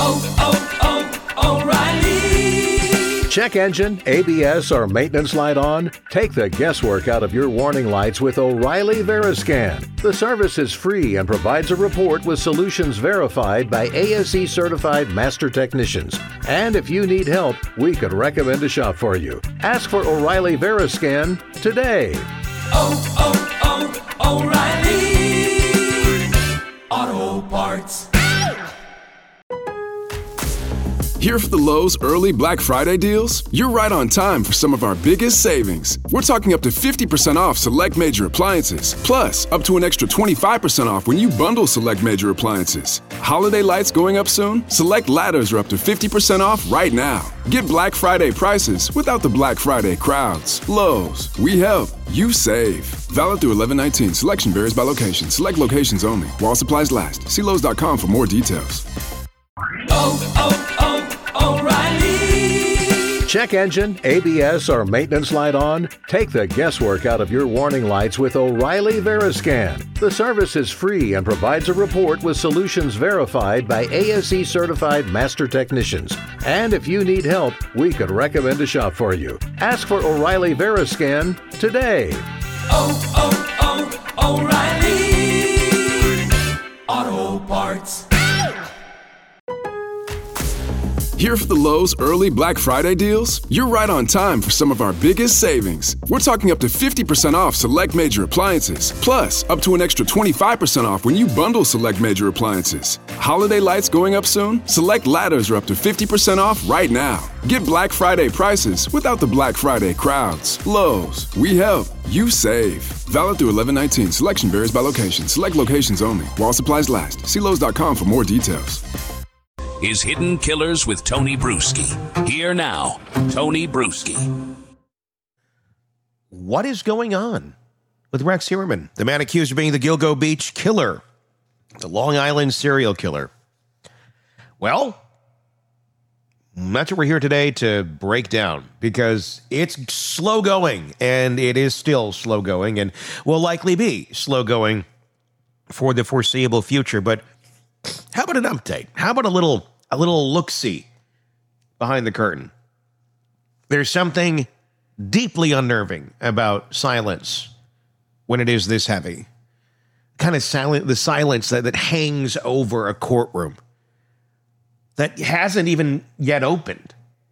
O'Reilly. Check engine, ABS, or maintenance light on? Take the guesswork out of your warning lights with O'Reilly Veriscan. The service is free and provides a report with solutions verified by ASE certified master technicians. And if you need help, we could recommend a shop for you. Ask for O'Reilly Veriscan today. O'Reilly Auto Parts. Here for the Lowe's early Black Friday deals? You're right on time for some of our biggest savings. We're talking up to 50% off select major appliances, plus up to an extra 25% off when you bundle select major appliances. Holiday lights going up soon? Select ladders are up to 50% off right now. Get Black Friday prices without the Black Friday crowds. Lowe's, we help, you save. Valid through 11/19. Selection varies by location. Select locations only. While supplies last. See Lowe's.com for more details. O'Reilly. Check engine, ABS, or maintenance light on? Take the guesswork out of your warning lights with O'Reilly Veriscan. The service is free and provides a report with solutions verified by ASE certified master technicians. And if you need help, we could recommend a shop for you. Ask for O'Reilly Veriscan today. O'Reilly Auto Parts. Here for the Lowe's early Black Friday deals? You're right on time for some of our biggest savings. We're talking up to 50% off select major appliances, plus up to an extra 25% off when you bundle select major appliances. Holiday lights going up soon? Select ladders are up to 50% off right now. Get Black Friday prices without the Black Friday crowds. Lowe's, we help, you save. Valid through 11/19. Selection varies by location. Select locations only. While supplies last. See Lowe's.com for more details. Is Hidden Killers with Tony Bruschi. Here now, Tony Bruschi. What is going on with Rex Heuermann, the man accused of being the Gilgo Beach killer, the Long Island serial killer? Well, that's what we're here today to break down, because it's slow going, and it is still slow going, and will likely be slow going for the foreseeable future. But how about an update? How about a little look-see behind the curtain? There's something deeply unnerving about silence when it is this heavy. Kind of the silence that hangs over a courtroom that hasn't even yet opened.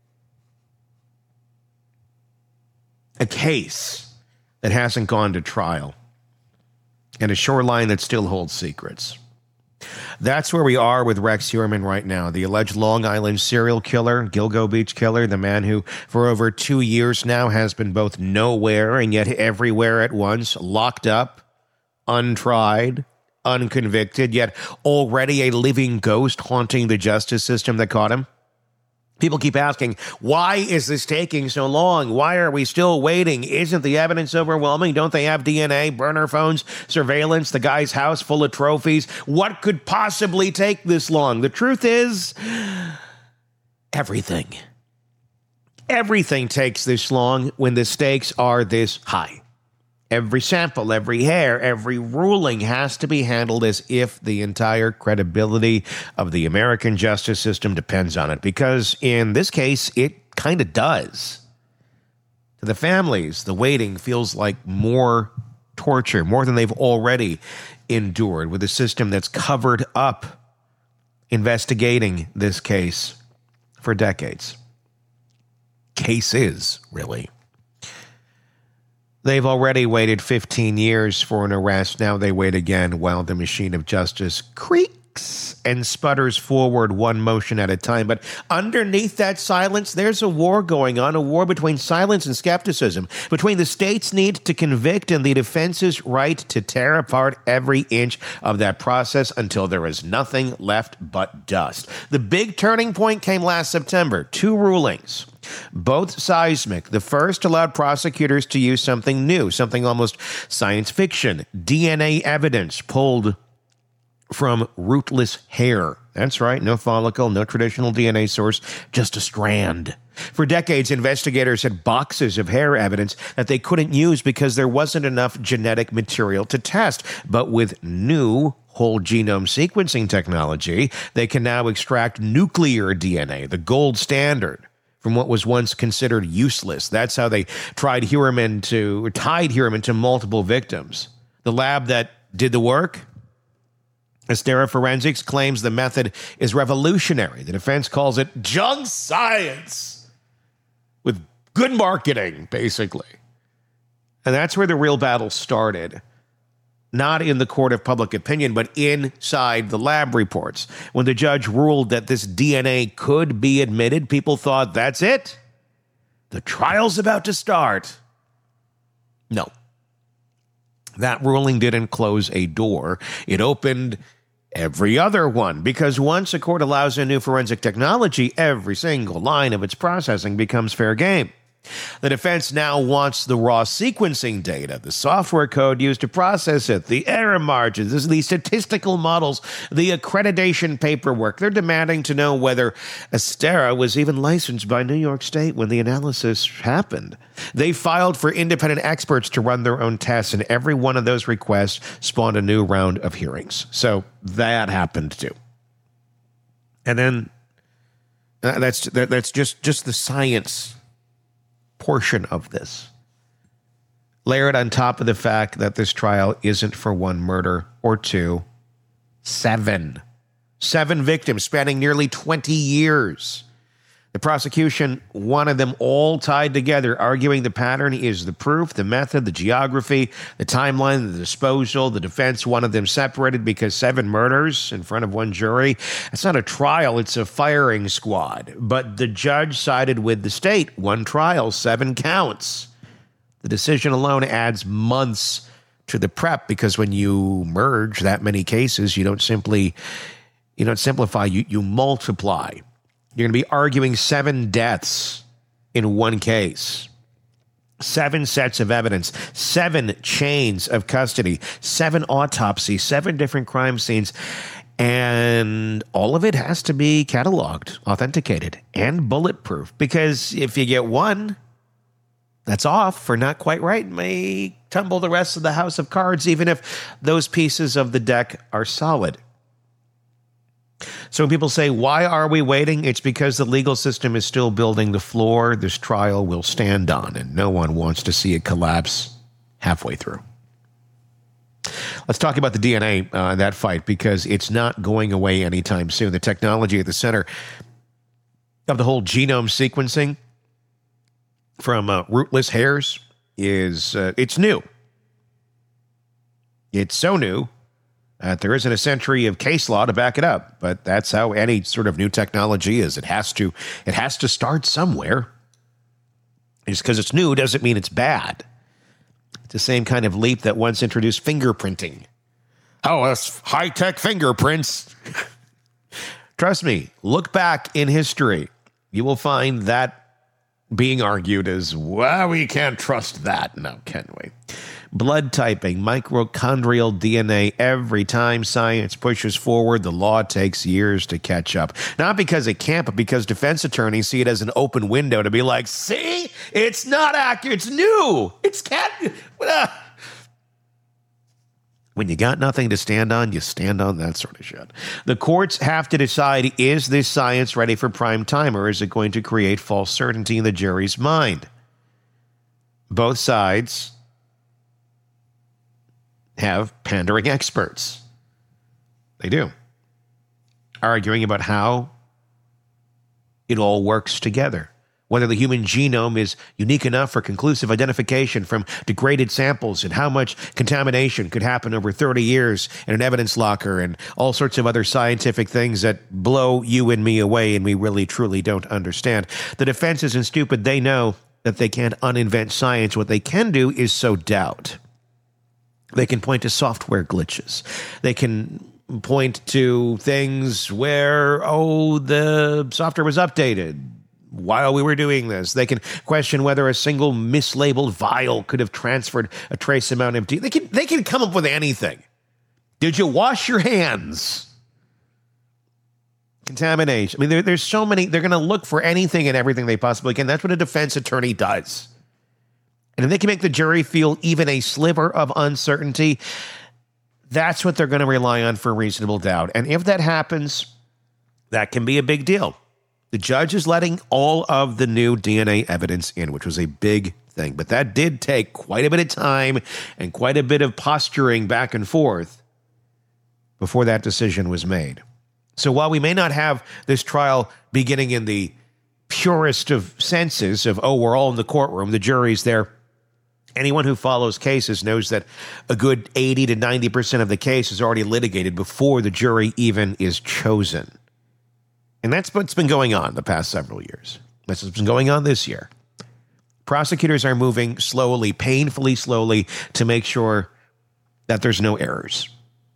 A case that hasn't gone to trial. And a shoreline that still holds secrets. That's where we are with Rex Heuermann right now, the alleged Long Island serial killer, Gilgo Beach killer, the man who for over 2 years now has been both nowhere and yet everywhere at once, locked up, untried, unconvicted, yet already a living ghost haunting the justice system that caught him. People keep asking, why is this taking so long? Why are we still waiting? Isn't the evidence overwhelming? Don't they have DNA, burner phones, surveillance, the guy's house full of trophies? What could possibly take this long? The truth is, everything. Everything takes this long when the stakes are this high. Every sample, every hair, every ruling has to be handled as if the entire credibility of the American justice system depends on it. Because in this case, it kind of does. To the families, the waiting feels like more torture, more than they've already endured, with a system that's covered up investigating this case for decades. Cases, really. They've already waited 15 years for an arrest. Now they wait again while the machine of justice creaks and sputters forward one motion at a time. But underneath that silence, there's a war going on, a war between silence and skepticism, between the state's need to convict and the defense's right to tear apart every inch of that process until there is nothing left but dust. The big turning point came last September. 2 rulings. Both seismic. The first allowed prosecutors to use something new, something almost science fiction. DNA evidence pulled from rootless hair. That's right, no follicle, no traditional DNA source, just a strand. For decades, investigators had boxes of hair evidence that they couldn't use because there wasn't enough genetic material to test. But with new whole genome sequencing technology, they can now extract nuclear DNA, the gold standard, from what was once considered useless. That's how they tied Heuermann to multiple victims. The lab that did the work, Astera Forensics, claims the method is revolutionary. The defense calls it junk science with good marketing, basically. And that's where the real battle started. Not in the court of public opinion, but inside the lab reports. When the judge ruled that this DNA could be admitted, people thought, that's it? The trial's about to start. No. That ruling didn't close a door. It opened every other one, because once a court allows in new forensic technology, every single line of its processing becomes fair game. The defense now wants the raw sequencing data, the software code used to process it, the error margins, the statistical models, the accreditation paperwork. They're demanding to know whether Astera was even licensed by New York State when the analysis happened. They filed for independent experts to run their own tests, and every one of those requests spawned a new round of hearings. So that happened too. And then that's just the science portion of this, layered on top of the fact that this trial isn't for one murder or two, seven victims spanning nearly 20 years. The prosecution wanted them all tied together, arguing the pattern is the proof, the method, the geography, the timeline, the disposal. The defense wanted them separated because 7 murders in front of one jury. It's not a trial, it's a firing squad. But the judge sided with the state. 1 trial, 7 counts. The decision alone adds months to the prep, because when you merge that many cases, you don't simplify, you multiply. You're going to be arguing 7 deaths in one case, 7 sets of evidence, 7 chains of custody, 7 autopsies, 7 different crime scenes, and all of it has to be cataloged, authenticated, and bulletproof, because if you get one that's off or not quite right, it may tumble the rest of the house of cards, even if those pieces of the deck are solid. So when people say, why are we waiting? It's because the legal system is still building the floor this trial will stand on, and no one wants to see it collapse halfway through. Let's talk about the DNA in that fight, because it's not going away anytime soon. The technology at the center of the whole genome sequencing from rootless hairs is it's new. It's so new. There isn't a century of case law to back it up, but that's how any sort of new technology is. It has to start somewhere. Just because it's new doesn't mean it's bad. It's the same kind of leap that once introduced fingerprinting. Oh, that's high-tech fingerprints. Trust me, look back in history. You will find that being argued as, well, we can't trust that. No, can we? Blood typing, mitochondrial DNA. Every time science pushes forward, the law takes years to catch up. Not because it can't, but because defense attorneys see it as an open window to be like, see, it's not accurate, it's new, it's can't. When you got nothing to stand on, you stand on that sort of shit. The courts have to decide, is this science ready for prime time, or is it going to create false certainty in the jury's mind? Both sides have pandering experts. They do. Arguing about how it all works together. Whether the human genome is unique enough for conclusive identification from degraded samples, and how much contamination could happen over 30 years in an evidence locker, and all sorts of other scientific things that blow you and me away and we really truly don't understand. The defense isn't stupid. They know that they can't uninvent science. What they can do is sow doubt. They can point to software glitches. They can point to things where, the software was updated while we were doing this. They can question whether a single mislabeled vial could have transferred a trace amount of DNA. They can come up with anything. Did you wash your hands? Contamination. I mean, there's so many. They're going to look for anything and everything they possibly can. That's what a defense attorney does. And if they can make the jury feel even a sliver of uncertainty, that's what they're going to rely on for reasonable doubt. And if that happens, that can be a big deal. The judge is letting all of the new DNA evidence in, which was a big thing. But that did take quite a bit of time and quite a bit of posturing back and forth before that decision was made. So while we may not have this trial beginning in the purest of senses of, oh, we're all in the courtroom, the jury's there, anyone who follows cases knows that a good 80 to 90% of the case is already litigated before the jury even is chosen. And that's what's been going on the past several years. That's what's been going on this year. Prosecutors are moving slowly, painfully slowly, to make sure that there's no errors.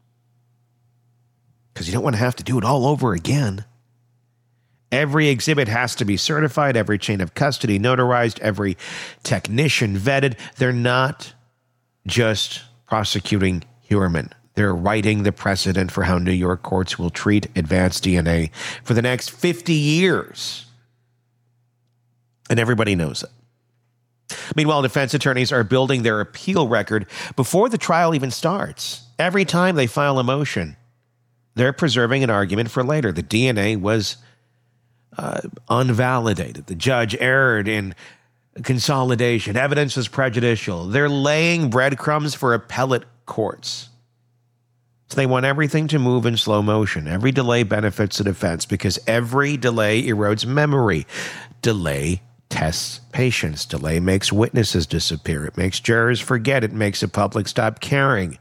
Because you don't want to have to do it all over again. Every exhibit has to be certified, every chain of custody notarized, every technician vetted. They're not just prosecuting Heuermann. They're writing the precedent for how New York courts will treat advanced DNA for the next 50 years. And everybody knows it. Meanwhile, defense attorneys are building their appeal record before the trial even starts. Every time they file a motion, they're preserving an argument for later. The DNA was unvalidated. The judge erred in consolidation. Evidence was prejudicial. They're laying breadcrumbs for appellate courts. So they want everything to move in slow motion. Every delay benefits the defense because every delay erodes memory. Delay tests patience. Delay makes witnesses disappear. It makes jurors forget. It makes the public stop caring.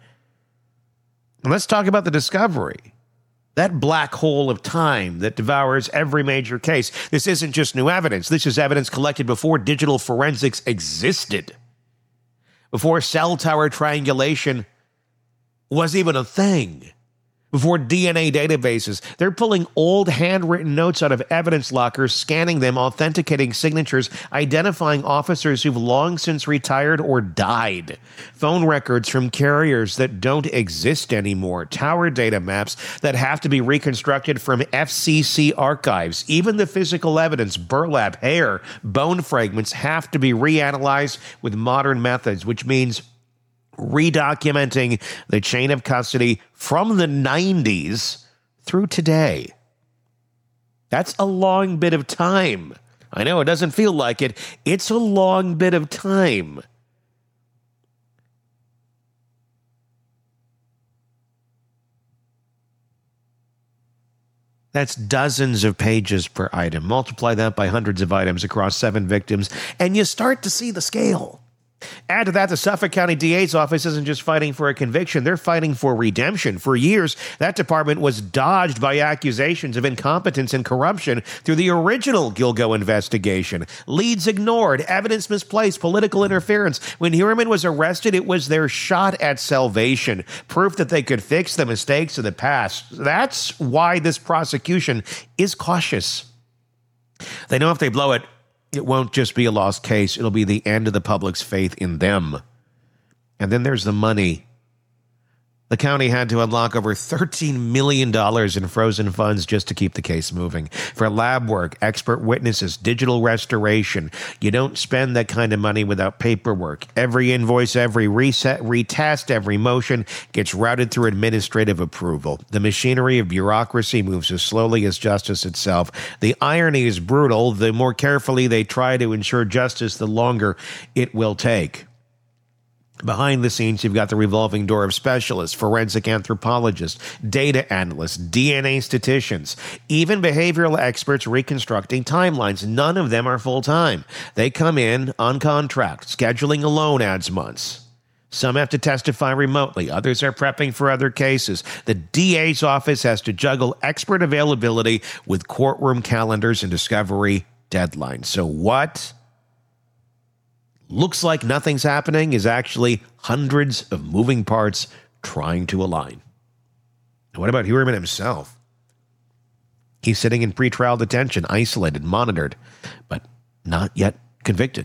And let's talk about the discovery. That black hole of time that devours every major case. This isn't just new evidence. This is evidence collected before digital forensics existed. Before cell tower triangulation was even a thing. Before DNA databases. They're pulling old handwritten notes out of evidence lockers, scanning them, authenticating signatures, identifying officers who've long since retired or died. Phone records from carriers that don't exist anymore. Tower data maps that have to be reconstructed from FCC archives. Even the physical evidence, burlap, hair, bone fragments have to be reanalyzed with modern methods, which means redocumenting the chain of custody from the 90s through today. That's a long bit of time. I know it doesn't feel like it. It's a long bit of time. That's dozens of pages per item. Multiply that by hundreds of items across 7 victims, and you start to see the scale. Add to that, the Suffolk County DA's office isn't just fighting for a conviction, they're fighting for redemption. For years, that department was dodged by accusations of incompetence and corruption through the original Gilgo investigation. Leads ignored, evidence misplaced, political interference. When Heuermann was arrested, it was their shot at salvation, proof that they could fix the mistakes of the past. That's why this prosecution is cautious. They know if they blow it, it won't just be a lost case. It'll be the end of the public's faith in them. And then there's the money. The county had to unlock over $13 million in frozen funds just to keep the case moving. For lab work, expert witnesses, digital restoration. You don't spend that kind of money without paperwork. Every invoice, every reset, retest, every motion gets routed through administrative approval. The machinery of bureaucracy moves as slowly as justice itself. The irony is brutal. The more carefully they try to ensure justice, the longer it will take. Behind the scenes, you've got the revolving door of specialists, forensic anthropologists, data analysts, DNA statisticians, even behavioral experts reconstructing timelines. None of them are full-time. They come in on contract. Scheduling alone adds months. Some have to testify remotely. Others are prepping for other cases. The DA's office has to juggle expert availability with courtroom calendars and discovery deadlines. So what looks like nothing's happening is actually hundreds of moving parts trying to align. What about Heuermann himself? He's sitting in pretrial detention, isolated, monitored, but not yet convicted.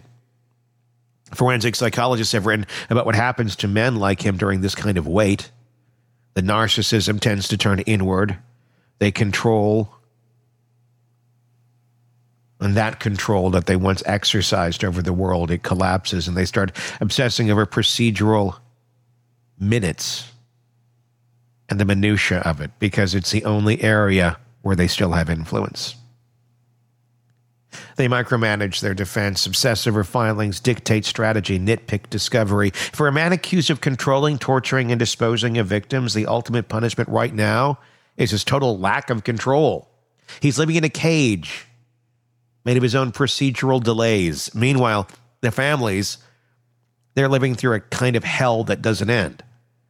Forensic psychologists have written about what happens to men like him during this kind of wait. The narcissism tends to turn inward. They control, and that control that they once exercised over the world, it collapses, and they start obsessing over procedural minutes and the minutia of it, because it's the only area where they still have influence. They micromanage their defense, obsess over filings, dictate strategy, nitpick discovery. For a man accused of controlling, torturing, and disposing of victims, the ultimate punishment right now is his total lack of control. He's living in a cage made of his own procedural delays. Meanwhile, the families, they're living through a kind of hell that doesn't end.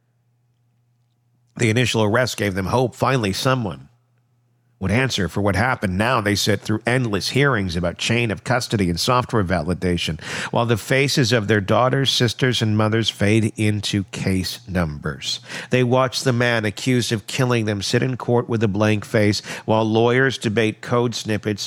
The initial arrest gave them hope. Finally, someone would answer for what happened. Now they sit through endless hearings about chain of custody and software validation, while the faces of their daughters, sisters, and mothers fade into case numbers. They watch the man accused of killing them sit in court with a blank face, while lawyers debate code snippets.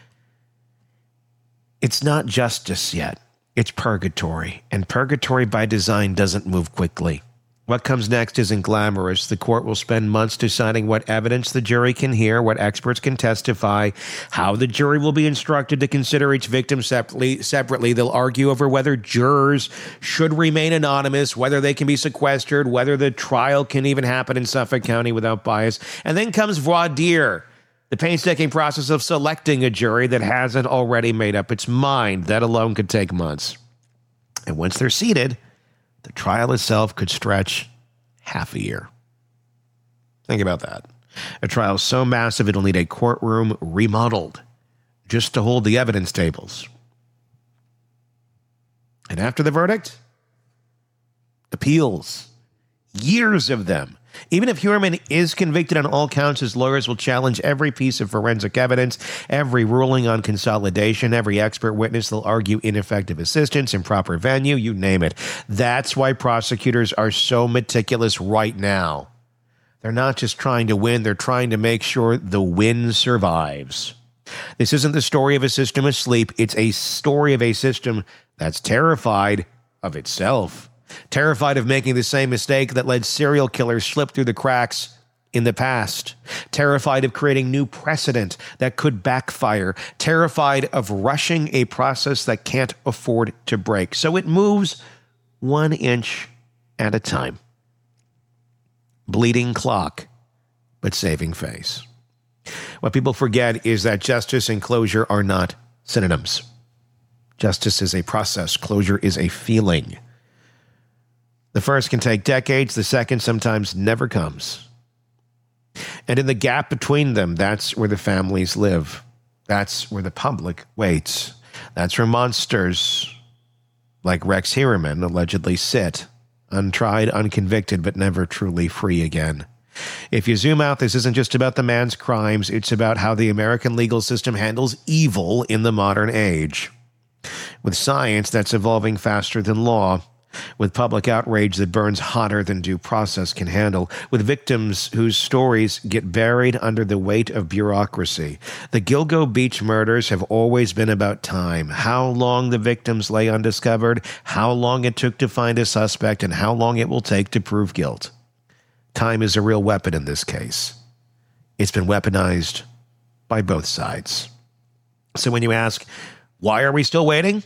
It's not justice yet. It's purgatory, and purgatory by design doesn't move quickly. What comes next isn't glamorous. The court will spend months deciding what evidence the jury can hear, what experts can testify, how the jury will be instructed to consider each victim separately. They'll argue over whether jurors should remain anonymous, whether they can be sequestered, whether the trial can even happen in Suffolk County without bias. And then comes voir dire, the painstaking process of selecting a jury that hasn't already made up its mind. That alone could take months. And once they're seated, the trial itself could stretch half a year. Think about that. A trial so massive it'll need a courtroom remodeled just to hold the evidence tables. And after the verdict, appeals. Years of them. Even if Heuermann is convicted on all counts, his lawyers will challenge every piece of forensic evidence, every ruling on consolidation, every expert witness. They'll argue ineffective assistance, improper venue, you name it. That's why prosecutors are so meticulous right now. They're not just trying to win, they're trying to make sure the win survives. This isn't the story of a system asleep. It's a story of a system that's terrified of itself. Terrified of making the same mistake that led serial killers slip through the cracks in the past. Terrified of creating new precedent that could backfire. Terrified of rushing a process that can't afford to break. So it moves 1 inch at a time. Bleeding clock, but saving face. What people forget is that justice and closure are not synonyms. Justice is a process. Closure is a feeling. The first can take decades, the second sometimes never comes. And in the gap between them, that's where the families live. That's where the public waits. That's where monsters like Rex Heuermann allegedly sit, untried, unconvicted, but never truly free again. If you zoom out, this isn't just about the man's crimes, it's about how the American legal system handles evil in the modern age. With science that's evolving faster than law, with public outrage that burns hotter than due process can handle, with victims whose stories get buried under the weight of bureaucracy. The Gilgo Beach murders have always been about time. How long the victims lay undiscovered, how long it took to find a suspect, and how long it will take to prove guilt. Time is a real weapon in this case. It's been weaponized by both sides. So when you ask, why are we still waiting?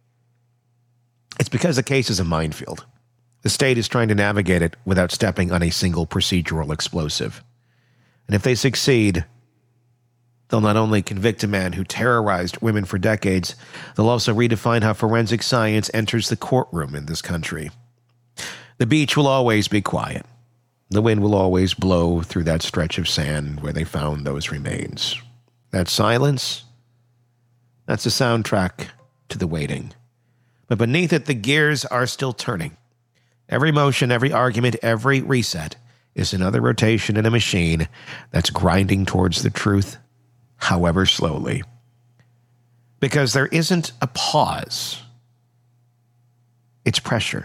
It's because the case is a minefield. The state is trying to navigate it without stepping on a single procedural explosive. And if they succeed, they'll not only convict a man who terrorized women for decades, they'll also redefine how forensic science enters the courtroom in this country. The beach will always be quiet. The wind will always blow through that stretch of sand where they found those remains. That silence, that's a soundtrack to the waiting. But beneath it, the gears are still turning. Every motion, every argument, every reset is another rotation in a machine that's grinding towards the truth, however slowly. Because there isn't a pause. It's pressure.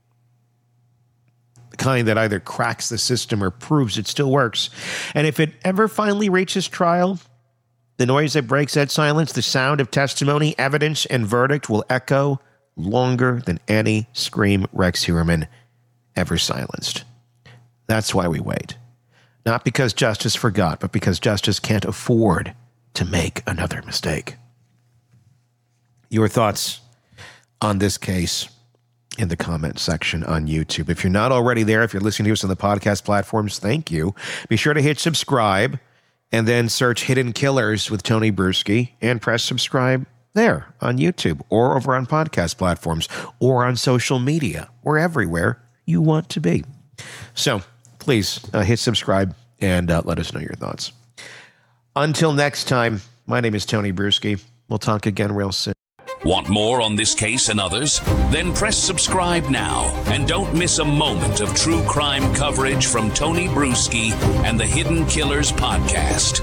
The kind that either cracks the system or proves it still works. And if it ever finally reaches trial, the noise that breaks that silence, the sound of testimony, evidence, and verdict will echo longer than any scream Rex Heuermann ever silenced. That's why we wait. Not because justice forgot, but because justice can't afford to make another mistake. Your thoughts on this case in the comment section on YouTube. If you're not already there, if you're listening to us on the podcast platforms, thank you. Be sure to hit subscribe and then search Hidden Killers with Tony Bruschi and press subscribe there on YouTube or over on podcast platforms or on social media or everywhere you want to be. So please hit subscribe and let us know your thoughts. Until next time, my name is Tony Bruschi. We'll talk again real soon. Want more on this case and others? Then press subscribe now and don't miss a moment of true crime coverage from Tony Bruschi and the Hidden Killers podcast.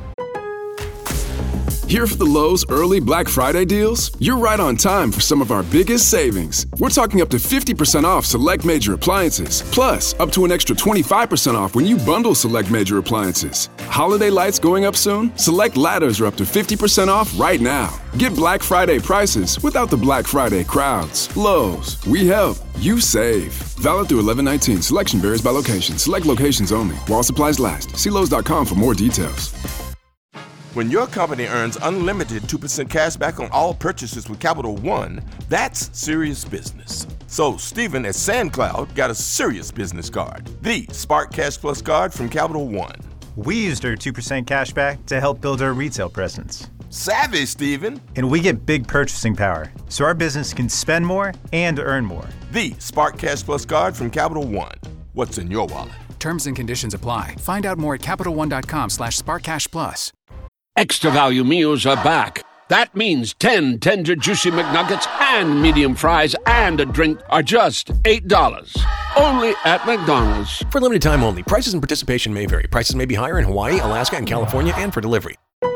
Here for the Lowe's early Black Friday deals? You're right on time for some of our biggest savings. We're talking up to 50% off select major appliances, plus up to an extra 25% off when you bundle select major appliances. Holiday lights going up soon? Select ladders are up to 50% off right now. Get Black Friday prices without the Black Friday crowds. Lowe's, we help, you save. Valid through 11/19. Selection varies by location. Select locations only. While supplies last. See Lowe's.com for more details. When your company earns unlimited 2% cash back on all purchases with Capital One, that's serious business. So Stephen at SandCloud got a serious business card, the Spark Cash Plus card from Capital One. We used our 2% cash back to help build our retail presence. Savvy, Stephen. And we get big purchasing power, so our business can spend more and earn more. The Spark Cash Plus card from Capital One. What's in your wallet? Terms and conditions apply. Find out more at CapitalOne.com/SparkCashPlus. Extra value meals are back. That means 10 tender, juicy McNuggets and medium fries and a drink are just $8. Only at McDonald's. For limited time only. Prices and participation may vary. Prices may be higher in Hawaii, Alaska, and California, and for delivery.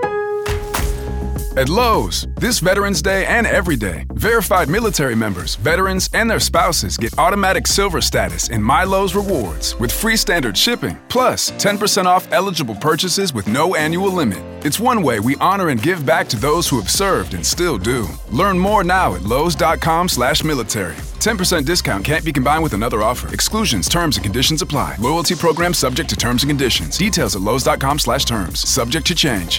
At Lowe's, this Veterans Day and every day, verified military members, veterans, and their spouses get automatic silver status in My Lowe's Rewards with free standard shipping, plus 10% off eligible purchases with no annual limit. It's one way we honor and give back to those who have served and still do. Learn more now at Lowes.com/military. 10% discount can't be combined with another offer. Exclusions, terms, and conditions apply. Loyalty program subject to terms and conditions. Details at Lowes.com/terms. Subject to change.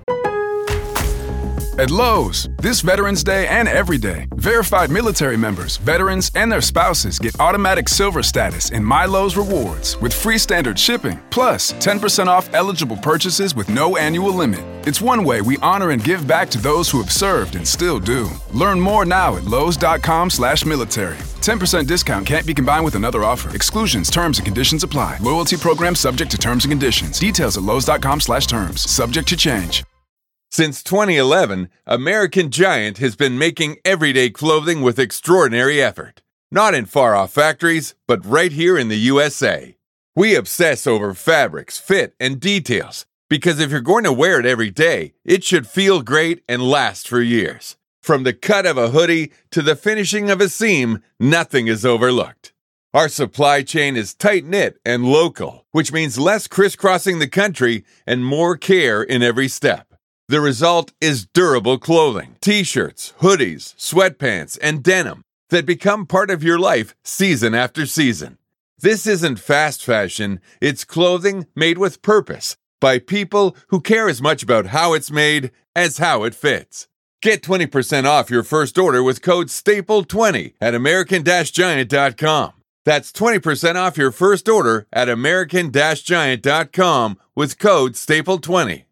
At Lowe's, this Veterans Day and every day, verified military members, veterans, and their spouses get automatic silver status in My Lowe's Rewards with free standard shipping, plus 10% off eligible purchases with no annual limit. It's one way we honor and give back to those who have served and still do. Learn more now at Lowes.com/military. 10% discount can't be combined with another offer. Exclusions, terms, and conditions apply. Loyalty program subject to terms and conditions. Details at Lowes.com/terms. Subject to change. Since 2011, American Giant has been making everyday clothing with extraordinary effort. Not in far-off factories, but right here in the USA. We obsess over fabrics, fit, and details, because if you're going to wear it every day, it should feel great and last for years. From the cut of a hoodie to the finishing of a seam, nothing is overlooked. Our supply chain is tight-knit and local, which means less crisscrossing the country and more care in every step. The result is durable clothing, t-shirts, hoodies, sweatpants, and denim that become part of your life season after season. This isn't fast fashion, it's clothing made with purpose by people who care as much about how it's made as how it fits. Get 20% off your first order with code STAPLE20 at American-Giant.com. That's 20% off your first order at American-Giant.com with code STAPLE20.